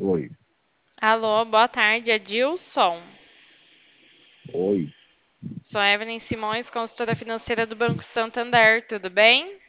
Oi, Alô, boa tarde, Adilson. oi, Sou Evelyn Simões, consultora financeira do Banco Santander, tudo bem?